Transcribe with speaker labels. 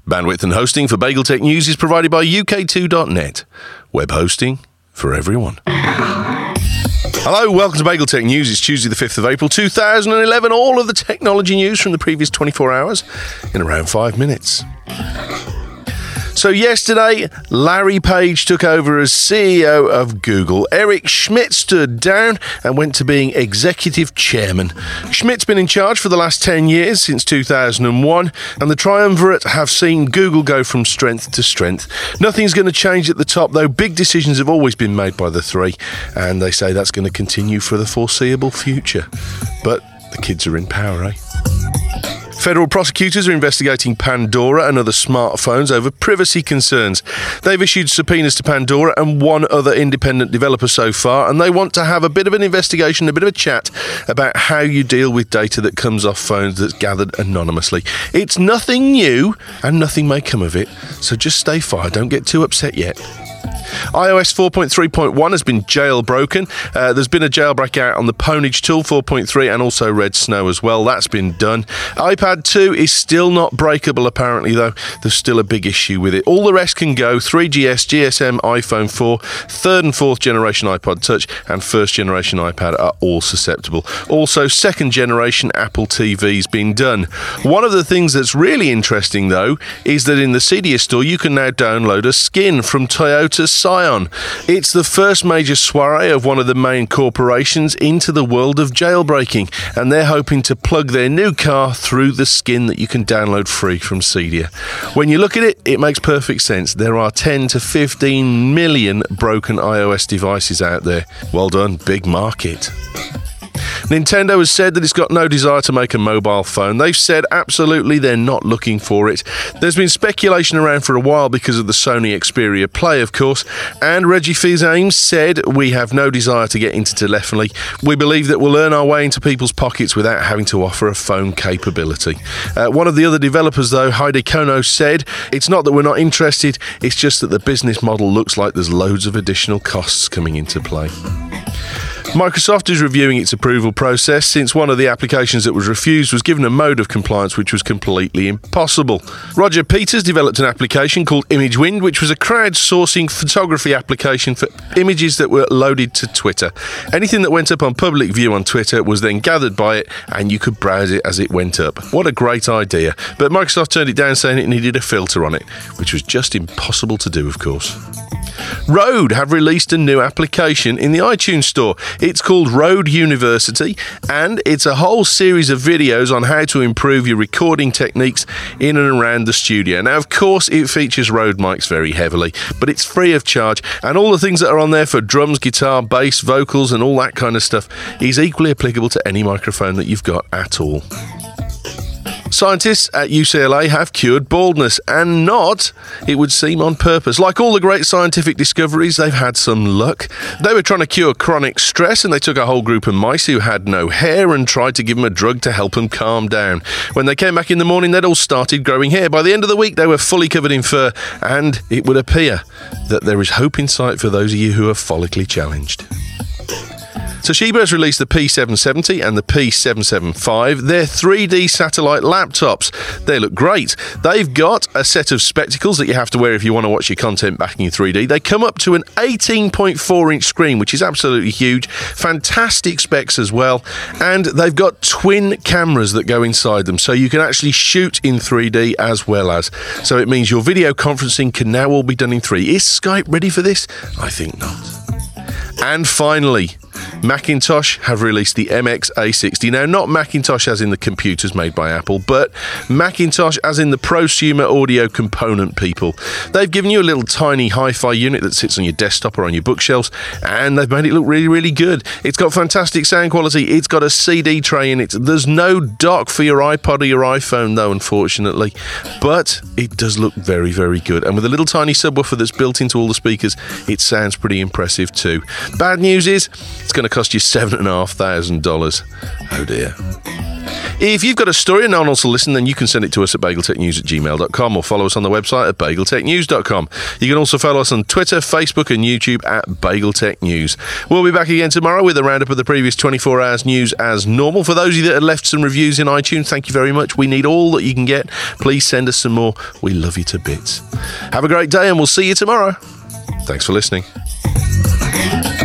Speaker 1: Bandwidth and hosting for BagelTech News is provided by UK2.net. Web hosting for everyone. Hello, welcome to BagelTech News. It's Tuesday the 5th of April 2011. All of the technology news from the previous 24 hours in around 5 minutes. So yesterday, Larry Page took over as CEO of Google. Eric Schmidt stood down and went to being executive chairman. Schmidt's been in charge for the last 10 years, since 2001, and the triumvirate have seen Google go from strength to strength. Nothing's going to change at the top, though. Big decisions have always been made by the three, and they say that's going to continue for the foreseeable future. But the kids are in power, eh? Federal prosecutors are investigating Pandora and other smartphones over privacy concerns. They've issued subpoenas to Pandora and one other independent developer so far, and they want to have a bit of an investigation, a bit of a chat about how you deal with data that comes off phones that's gathered anonymously. It's nothing new, and nothing may come of it, so just stay far, don't get too upset yet. iOS 4.3.1 has been jailbroken. There's been a jailbreak out on the Pwnage tool 4.3 and also Red Snow as well. That's been done. iPad 2 is still not breakable apparently, though. There's still a big issue with it. All the rest can go. 3GS, GSM, iPhone 4, 3rd and 4th generation iPod Touch and 1st generation iPad are all susceptible. Also, 2nd generation Apple TV's been done. One of the things that's really interesting, though, is that in the Cydia store you can now download a skin from Toyota Scion. It's the first major soiree of one of the main corporations into the world of jailbreaking, and they're hoping to plug their new car through the skin that you can download free from Cydia. When you look at it, it makes perfect sense. There are 10 to 15 million broken iOS devices out there. Well done, big market. Nintendo has said that it's got no desire to make a mobile phone. They've said absolutely they're not looking for it. There's been speculation around for a while because of the Sony Xperia Play, of course, and Reggie Fils-Aimé said, "We have no desire to get into telephony. We believe that we'll earn our way into people's pockets without having to offer a phone capability." One of the other developers, though, Heidi Kono, said, "It's not that we're not interested, it's just that the business model looks like there's loads of additional costs coming into play." Microsoft is reviewing its approval process since one of the applications that was refused was given a mode of compliance which was completely impossible. Roger Peters developed an application called ImageWind, which was a crowdsourcing photography application for images that were loaded to Twitter. Anything that went up on public view on Twitter was then gathered by it and you could browse it as it went up. What a great idea. But Microsoft turned it down saying it needed a filter on it, which was just impossible to do, of course. Rode have released a new application in the iTunes store. It's called Rode University, and it's a whole series of videos on how to improve your recording techniques in and around the studio. Now, of course, it features Rode mics very heavily, but it's free of charge, and all the things that are on there for drums, guitar, bass, vocals, and all that kind of stuff is equally applicable to any microphone that you've got at all. Scientists at UCLA have cured baldness, and not, it would seem, on purpose. Like all the great scientific discoveries, they've had some luck. They were trying to cure chronic stress, and they took a whole group of mice who had no hair and tried to give them a drug to help them calm down. When they came back in the morning, they'd all started growing hair. By the end of the week, they were fully covered in fur, and it would appear that there is hope in sight for those of you who are follically challenged. Toshiba has released the P770 and the P775. They're 3D satellite laptops. They look great. They've got a set of spectacles that you have to wear if you want to watch your content back in 3D. They come up to an 18.4-inch screen, which is absolutely huge. Fantastic specs as well. And they've got twin cameras that go inside them, so you can actually shoot in 3D as well as. So it means your video conferencing can now all be done in 3D. Is Skype ready for this? I think not. And finally, Macintosh have released the MX A60. Now, not Macintosh as in the computers made by Apple, but Macintosh as in the prosumer audio component people. They've given you a little tiny hi-fi unit that sits on your desktop or on your bookshelves, and they've made it look really, really good. It's got fantastic sound quality. It's got a CD tray in it. There's no dock for your iPod or your iPhone, though, unfortunately. But it does look very, very good. And with a little tiny subwoofer that's built into all the speakers, it sounds pretty impressive too. Bad news is, it's going to cost you $7,500. Oh dear. If you've got a story and no one else will listen, then you can send it to us at bageltechnews@gmail.com or follow us on the website at bageltechnews.com. You can also follow us on Twitter, Facebook and YouTube at BagelTech News. We'll be back again tomorrow with a roundup of the previous 24 hours news as normal. For those of you that have left some reviews in iTunes, thank you very much. We need all that you can get. Please send us some more. We love you to bits. Have a great day and we'll see you tomorrow. Thanks for listening.